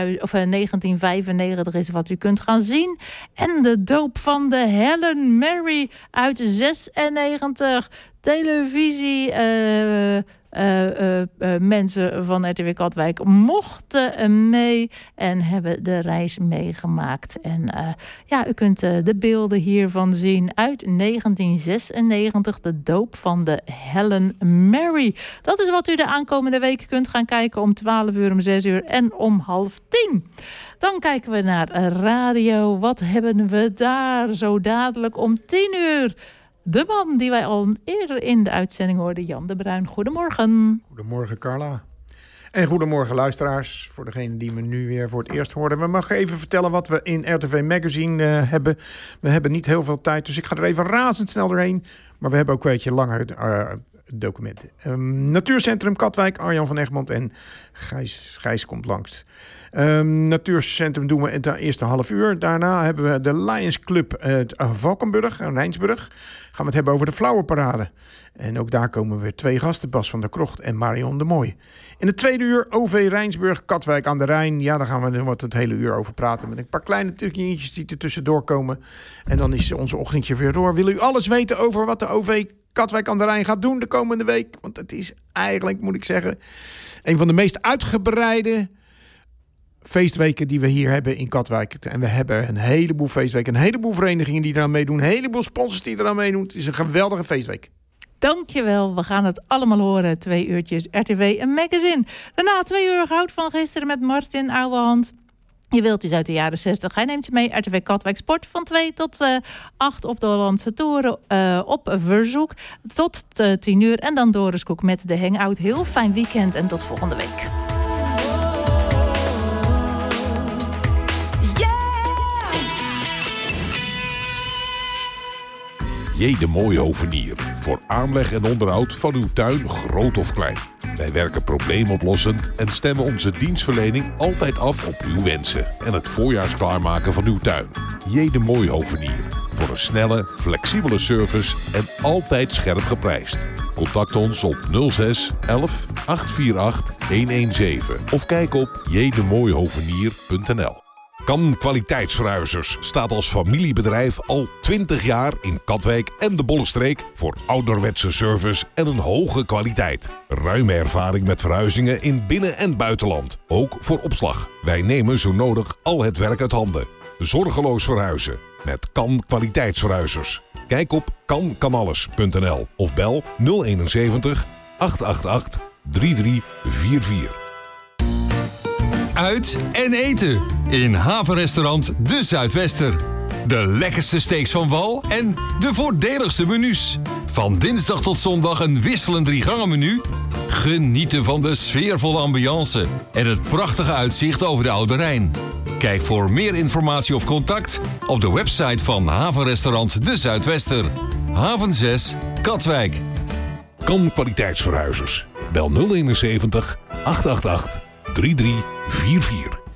1995 is wat u kunt gaan zien. En de doop van de Helen Mary uit 96. Televisie. Mensen van RTW Katwijk mochten mee en hebben de reis meegemaakt. En u kunt de beelden hiervan zien uit 1996, de doop van de Helen Mary. Dat is wat u de aankomende week kunt gaan kijken om 12 uur, om 6 uur en om 9:30. Dan kijken we naar radio. Wat hebben we daar zo dadelijk om 10 uur? De man die wij al eerder in de uitzending hoorden, Jan de Bruin. Goedemorgen. Goedemorgen, Carla. En goedemorgen, luisteraars. Voor degenen die me nu weer voor het eerst hoorden. We mogen even vertellen wat we in RTV Magazine hebben. We hebben niet heel veel tijd, dus ik ga er even razendsnel doorheen. Maar we hebben ook een beetje langer documenten. Natuurcentrum Katwijk, Arjan van Egmond en Gijs komt langs. Natuurcentrum doen we in het eerste half uur. Daarna hebben we de Lions Club Valkenburg en Rijnsburg. Gaan we het hebben over de Flowerparade. En ook daar komen weer 2 gasten, Bas van der Krocht en Marion de Mooi. In het tweede uur OV Rijnsburg, Katwijk aan de Rijn. Ja, daar gaan we er het hele uur over praten. Met een paar kleine trucjes die er tussendoor komen. En dan is onze ochtendje weer door. Wil u alles weten over wat de OV Katwijk aan de Rijn gaat doen de komende week? Want het is eigenlijk, moet ik zeggen, een van de meest uitgebreide feestweken die we hier hebben in Katwijk. En we hebben een heleboel feestweken, een heleboel verenigingen die eraan meedoen, een heleboel sponsors die eraan meedoen. Het is een geweldige feestweek. Dankjewel, we gaan het allemaal horen. 2 uurtjes RTV Magazine. Daarna 2 uur goud van gisteren met Martin Ouwehand. Je wilt dus uit de jaren 60. Hij neemt je mee. RTV Katwijk Sport van 2 tot 8 op de Hollandse Toren op verzoek. Tot 10 uur. En dan Doris Koek met de Hangout. Heel fijn weekend en tot volgende week. J. de Mooie Hovenier. Voor aanleg en onderhoud van uw tuin, groot of klein. Wij werken probleemoplossend en stemmen onze dienstverlening altijd af op uw wensen en het voorjaarsklaarmaken van uw tuin. J. de Mooie Hovenier. Voor een snelle, flexibele service en altijd scherp geprijsd. Contact ons op 06 11 848 117 of kijk op jdemooihovenier.nl. Kan Kwaliteitsverhuizers staat als familiebedrijf al 20 jaar in Katwijk en de Bollenstreek voor ouderwetse service en een hoge kwaliteit. Ruime ervaring met verhuizingen in binnen- en buitenland, ook voor opslag. Wij nemen zo nodig al het werk uit handen. Zorgeloos verhuizen met Kan Kwaliteitsverhuizers. Kijk op kankanalles.nl of bel 071 888 3344. Uit en eten in havenrestaurant De Zuidwester. De lekkerste steaks van wal en de voordeligste menus. Van dinsdag tot zondag een wisselend 3-gangen-menu. Genieten van de sfeervolle ambiance en het prachtige uitzicht over de Oude Rijn. Kijk voor meer informatie of contact op de website van havenrestaurant De Zuidwester. Haven 6, Katwijk. Kan kwaliteitsverhuizers. Bel 071 888 3344.